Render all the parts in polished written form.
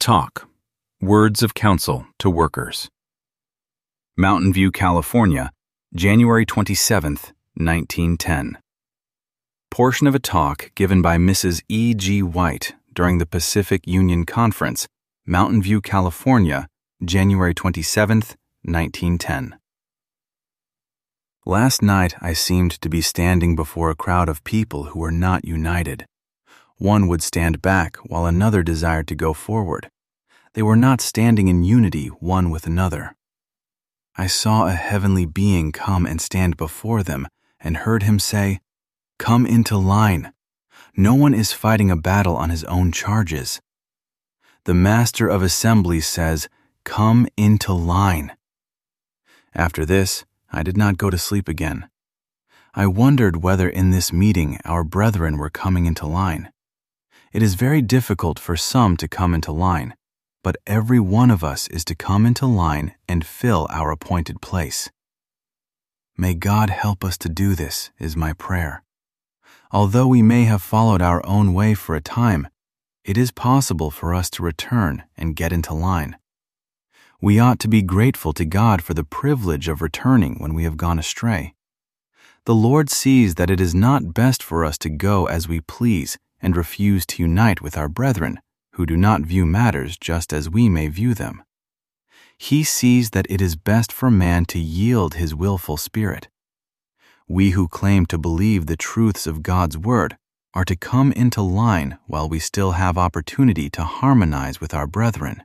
Talk. Words of Counsel to Workers. Mountain View, California, January 27, 1910. Portion of a talk given by Mrs. E. G. White during the Pacific Union Conference, Mountain View, California, January 27, 1910. Last night I seemed to be standing before a crowd of people who were not united. One would stand back while another desired to go forward. They were not standing in unity one with another. I saw a heavenly being come and stand before them and heard him say, "Come into line. No one is fighting a battle on his own charges." The Master of Assemblies says, "Come into line." After this, I did not go to sleep again. I wondered whether in this meeting our brethren were coming into line. It is very difficult for some to come into line, but every one of us is to come into line and fill our appointed place. May God help us to do this, is my prayer. Although we may have followed our own way for a time, it is possible for us to return and get into line. We ought to be grateful to God for the privilege of returning when we have gone astray. The Lord sees that it is not best for us to go as we please and refuse to unite with our brethren, who do not view matters just as we may view them. He sees that it is best for man to yield his willful spirit. We who claim to believe the truths of God's word are to come into line while we still have opportunity to harmonize with our brethren.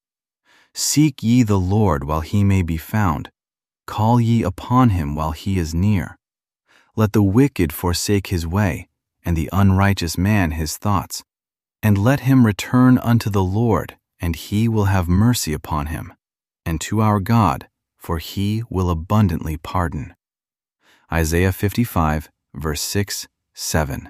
Seek ye the Lord while he may be found. Call ye upon him while he is near. Let the wicked forsake his way, and the unrighteous man his thoughts. And let him return unto the Lord, and he will have mercy upon him, and to our God, for he will abundantly pardon. Isaiah 55, verse 6, 7.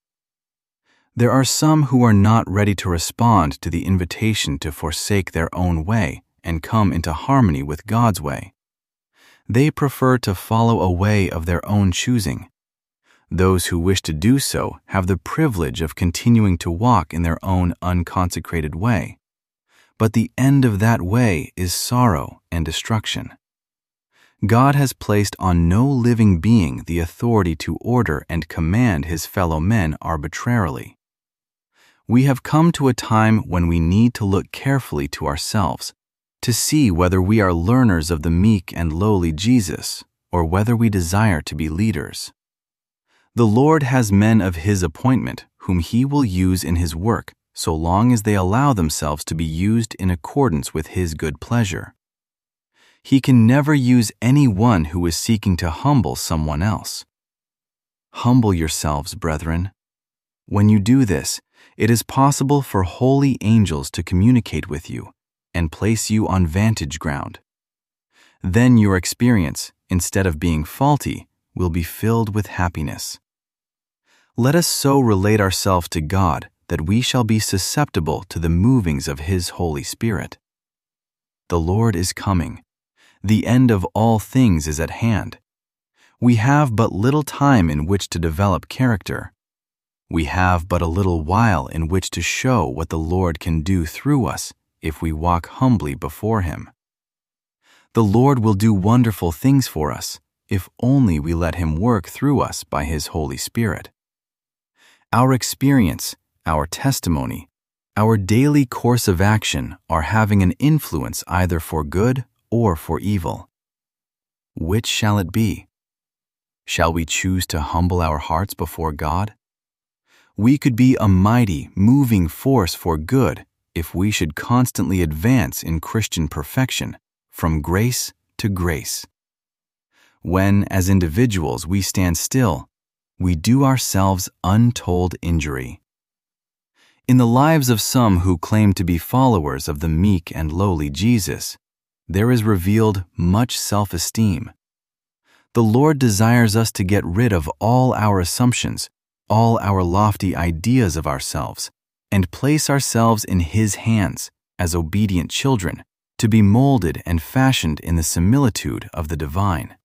There are some who are not ready to respond to the invitation to forsake their own way and come into harmony with God's way. They prefer to follow a way of their own choosing. Those who wish to do so have the privilege of continuing to walk in their own unconsecrated way. But the end of that way is sorrow and destruction. God has placed on no living being the authority to order and command his fellow men arbitrarily. We have come to a time when we need to look carefully to ourselves, to see whether we are learners of the meek and lowly Jesus, or whether we desire to be leaders. The Lord has men of his appointment whom he will use in his work so long as they allow themselves to be used in accordance with his good pleasure. He can never use anyone who is seeking to humble someone else. Humble yourselves, brethren. When you do this, it is possible for holy angels to communicate with you and place you on vantage ground. Then your experience, instead of being faulty, will be filled with happiness. Let us so relate ourselves to God that we shall be susceptible to the movings of his Holy Spirit. The Lord is coming. The end of all things is at hand. We have but little time in which to develop character. We have but a little while in which to show what the Lord can do through us if we walk humbly before him. The Lord will do wonderful things for us if only we let him work through us by his Holy Spirit. Our experience, our testimony, our daily course of action are having an influence either for good or for evil. Which shall it be? Shall we choose to humble our hearts before God? We could be a mighty, moving force for good if we should constantly advance in Christian perfection, from grace to grace. When, as individuals, we stand still, we do ourselves untold injury. In the lives of some who claim to be followers of the meek and lowly Jesus, there is revealed much self-esteem. The Lord desires us to get rid of all our assumptions, all our lofty ideas of ourselves, and place ourselves in his hands as obedient children to be molded and fashioned in the similitude of the divine.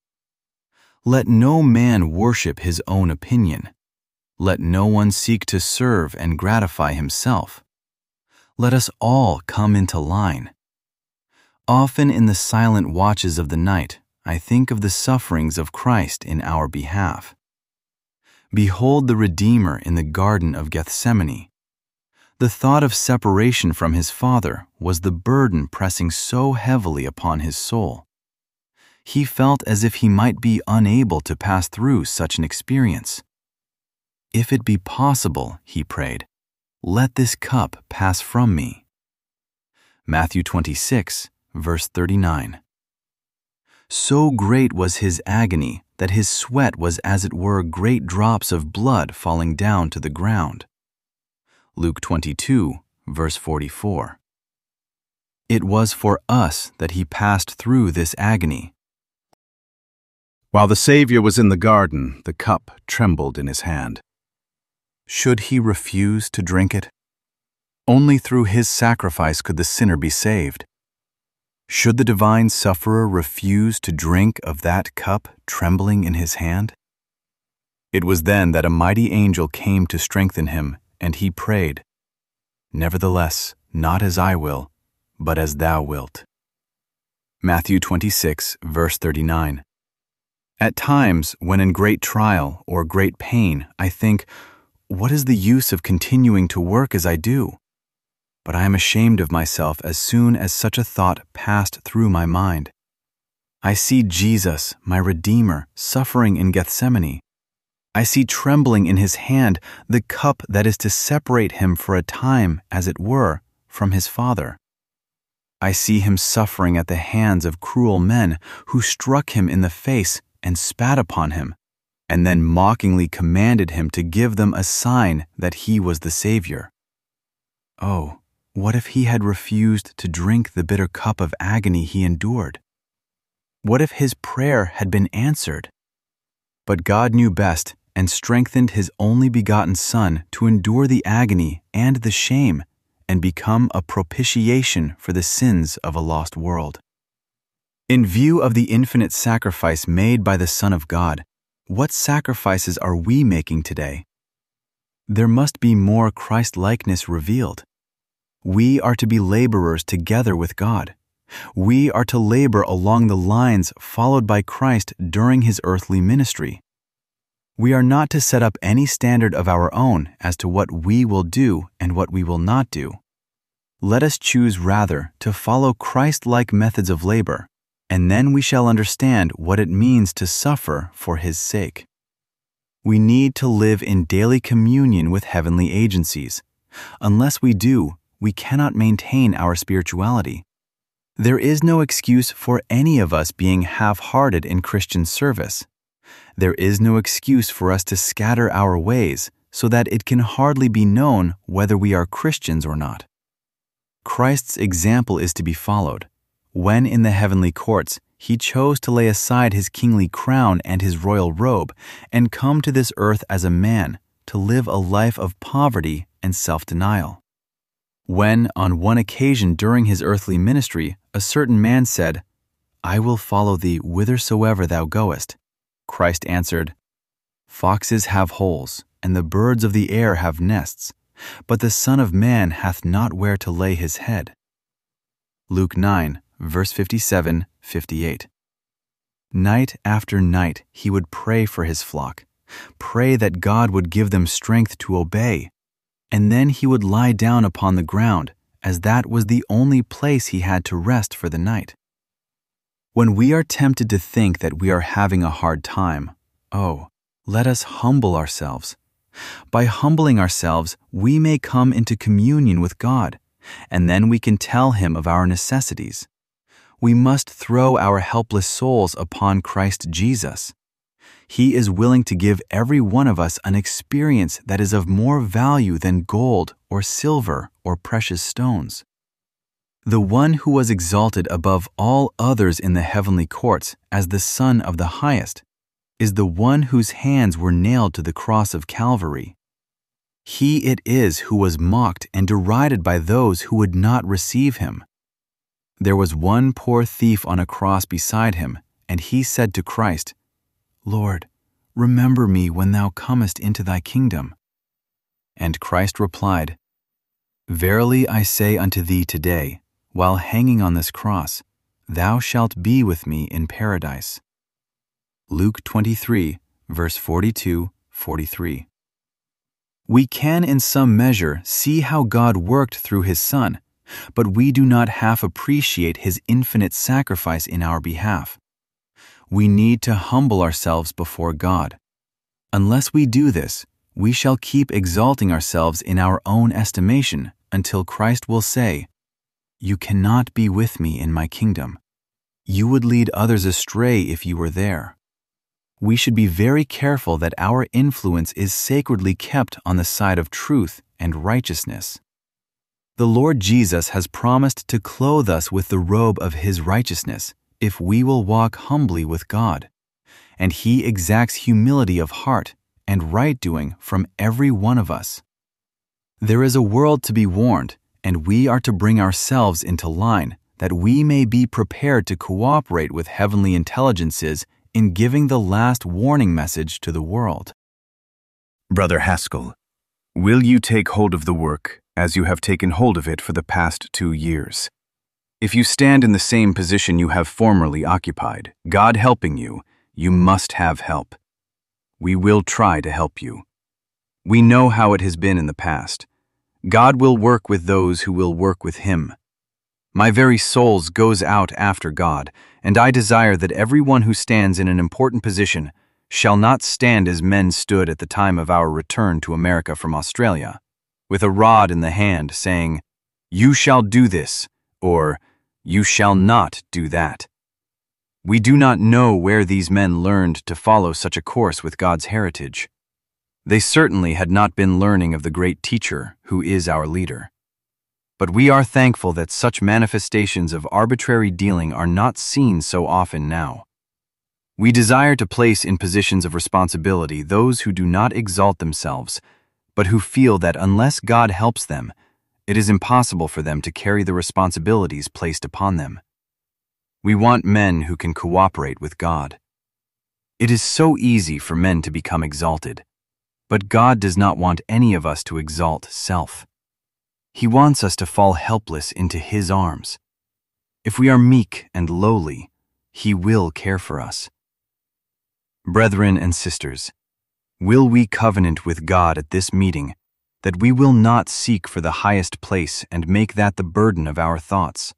Let no man worship his own opinion. Let no one seek to serve and gratify himself. let us all come into line. Often in the silent watches of the night, I think of the sufferings of Christ in our behalf. Behold the Redeemer in the Garden of Gethsemane. The thought of separation from his Father was the burden pressing so heavily upon his soul. He felt as if he might be unable to pass through such an experience. If it be possible, he prayed, let this cup pass from me. Matthew 26, verse 39. So great was his agony that his sweat was as it were great drops of blood falling down to the ground. Luke 22, verse 44. It was for us that he passed through this agony. While the Savior was in the garden, the cup trembled in his hand. Should he refuse to drink it? Only through his sacrifice could the sinner be saved. Should the divine sufferer refuse to drink of that cup trembling in his hand? It was then that a mighty angel came to strengthen him, and he prayed, Nevertheless, not as I will, but as thou wilt. Matthew 26, verse 39. At times, when in great trial or great pain, I think, what is the use of continuing to work as I do? But I am ashamed of myself as soon as such a thought passed through my mind. I see Jesus, my Redeemer, suffering in Gethsemane. I see trembling in his hand the cup that is to separate him for a time, as it were, from his Father. I see him suffering at the hands of cruel men who struck him in the face and spat upon him, and then mockingly commanded him to give them a sign that he was the Savior. Oh, what if he had refused to drink the bitter cup of agony he endured? What if his prayer had been answered? But God knew best and strengthened his only begotten Son to endure the agony and the shame and become a propitiation for the sins of a lost world. In view of the infinite sacrifice made by the Son of God, what sacrifices are we making today? There must be more Christ-likeness revealed. We are to be laborers together with God. We are to labor along the lines followed by Christ during his earthly ministry. We are not to set up any standard of our own as to what we will do and what we will not do. Let us choose rather to follow Christ-like methods of labor, and then we shall understand what it means to suffer for his sake. We need to live in daily communion with heavenly agencies. Unless we do, we cannot maintain our spirituality. There is no excuse for any of us being half-hearted in Christian service. There is no excuse for us to scatter our ways so that it can hardly be known whether we are Christians or not. Christ's example is to be followed. When in the heavenly courts, he chose to lay aside his kingly crown and his royal robe and come to this earth as a man to live a life of poverty and self-denial. When, on one occasion during his earthly ministry, a certain man said, I will follow thee whithersoever thou goest, Christ answered, Foxes have holes, and the birds of the air have nests, but the Son of Man hath not where to lay his head. Luke 9, verse 57, 58. Night after night he would pray for his flock, pray that God would give them strength to obey, and then he would lie down upon the ground, as that was the only place he had to rest for the night. When we are tempted to think that we are having a hard time, oh, let us humble ourselves. By humbling ourselves, we may come into communion with God, and then we can tell him of our necessities. We must throw our helpless souls upon Christ Jesus. He is willing to give every one of us an experience that is of more value than gold or silver or precious stones. The one who was exalted above all others in the heavenly courts as the Son of the Highest is the one whose hands were nailed to the cross of Calvary. He it is who was mocked and derided by those who would not receive him. There was one poor thief on a cross beside him, and he said to Christ, Lord, remember me when thou comest into thy kingdom. And Christ replied, Verily I say unto thee today, while hanging on this cross, thou shalt be with me in paradise. Luke 23, verse 42-43. We can in some measure see how God worked through His Son, but we do not half appreciate His infinite sacrifice in our behalf. We need to humble ourselves before God. Unless we do this, we shall keep exalting ourselves in our own estimation until Christ will say, "You cannot be with me in my kingdom. You would lead others astray if you were there." We should be very careful that our influence is sacredly kept on the side of truth and righteousness. The Lord Jesus has promised to clothe us with the robe of His righteousness if we will walk humbly with God, and He exacts humility of heart and right-doing from every one of us. There is a world to be warned, and we are to bring ourselves into line that we may be prepared to cooperate with heavenly intelligences in giving the last warning message to the world. Brother Haskell, will you take hold of the work as you have taken hold of it for the past 2 years? If you stand in the same position you have formerly occupied, God helping you, you must have help. We will try to help you. We know how it has been in the past. God will work with those who will work with Him. My very soul goes out after God, and I desire that everyone who stands in an important position shall not stand as men stood at the time of our return to America from Australia, with a rod in the hand saying, "You shall do this," or "You shall not do that." We do not know where these men learned to follow such a course with God's heritage. They certainly had not been learning of the great teacher who is our leader. But we are thankful that such manifestations of arbitrary dealing are not seen so often now. We desire to place in positions of responsibility those who do not exalt themselves, but who feel that unless God helps them, it is impossible for them to carry the responsibilities placed upon them. We want men who can cooperate with God. It is so easy for men to become exalted, but God does not want any of us to exalt self. He wants us to fall helpless into His arms. If we are meek and lowly, He will care for us. Brethren and sisters, will we covenant with God at this meeting that we will not seek for the highest place and make that the burden of our thoughts?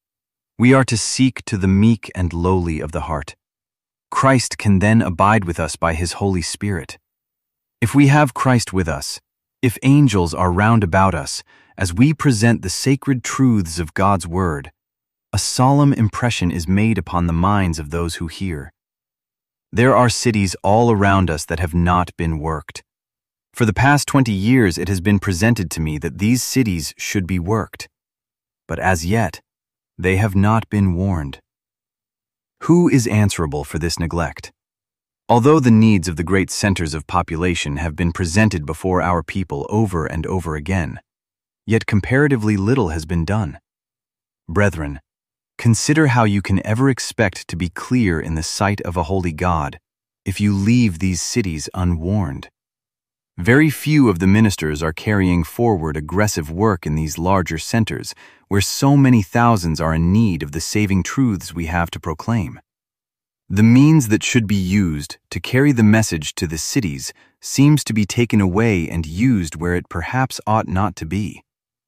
We are to seek to the meek and lowly of the heart. Christ can then abide with us by His Holy Spirit. If we have Christ with us, if angels are round about us, as we present the sacred truths of God's Word, a solemn impression is made upon the minds of those who hear. There are cities all around us that have not been worked. For the past 20 years it has been presented to me that these cities should be worked. But as yet, they have not been warned. Who is answerable for this neglect? Although the needs of the great centers of population have been presented before our people over and over again, yet comparatively little has been done. Brethren, consider how you can ever expect to be clear in the sight of a holy God if you leave these cities unwarned. Very few of the ministers are carrying forward aggressive work in these larger centers where so many thousands are in need of the saving truths we have to proclaim. The means that should be used to carry the message to the cities seems to be taken away and used where it perhaps ought not to be.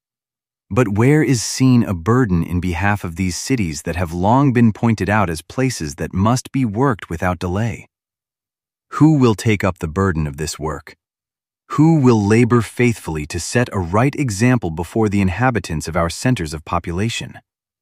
But where is seen a burden in behalf of these cities that have long been pointed out as places that must be worked without delay? Who will take up the burden of this work? Who will labor faithfully to set a right example before the inhabitants of our centers of population?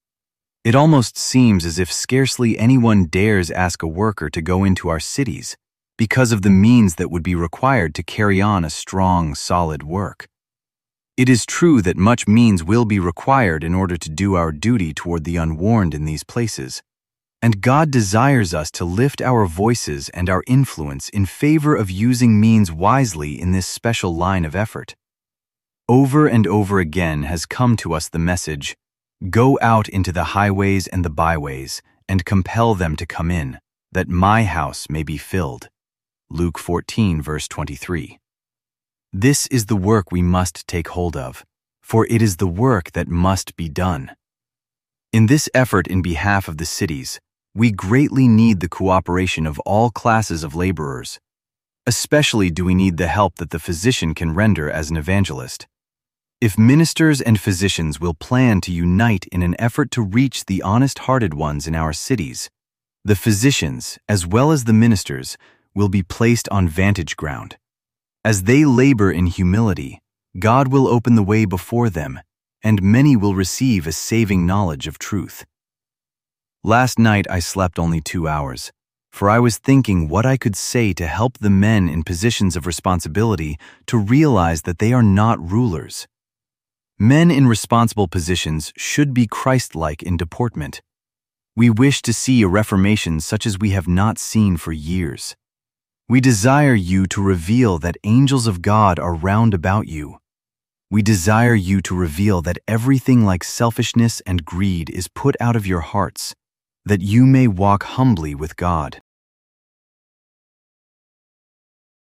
It almost seems as if scarcely anyone dares ask a worker to go into our cities because of the means that would be required to carry on a strong, solid work. It is true that much means will be required in order to do our duty toward the unwarned in these places, and God desires us to lift our voices and our influence in favor of using means wisely in this special line of effort. Over and over again has come to us the message, "Go out into the highways and the byways, and compel them to come in, that my house may be filled." Luke 14, verse 23. This is the work we must take hold of, for it is the work that must be done. In this effort in behalf of the cities, we greatly need the cooperation of all classes of laborers. Especially do we need the help that the physician can render as an evangelist. If ministers and physicians will plan to unite in an effort to reach the honest-hearted ones in our cities, the physicians, as well as the ministers, will be placed on vantage ground. As they labor in humility, God will open the way before them, and many will receive a saving knowledge of truth. Last night I slept only 2 hours, for I was thinking what I could say to help the men in positions of responsibility to realize that they are not rulers. Men in responsible positions should be Christ-like in deportment. We wish to see a reformation such as we have not seen for years. We desire you to reveal that angels of God are round about you. We desire you to reveal that everything like selfishness and greed is put out of your hearts, that you may walk humbly with God.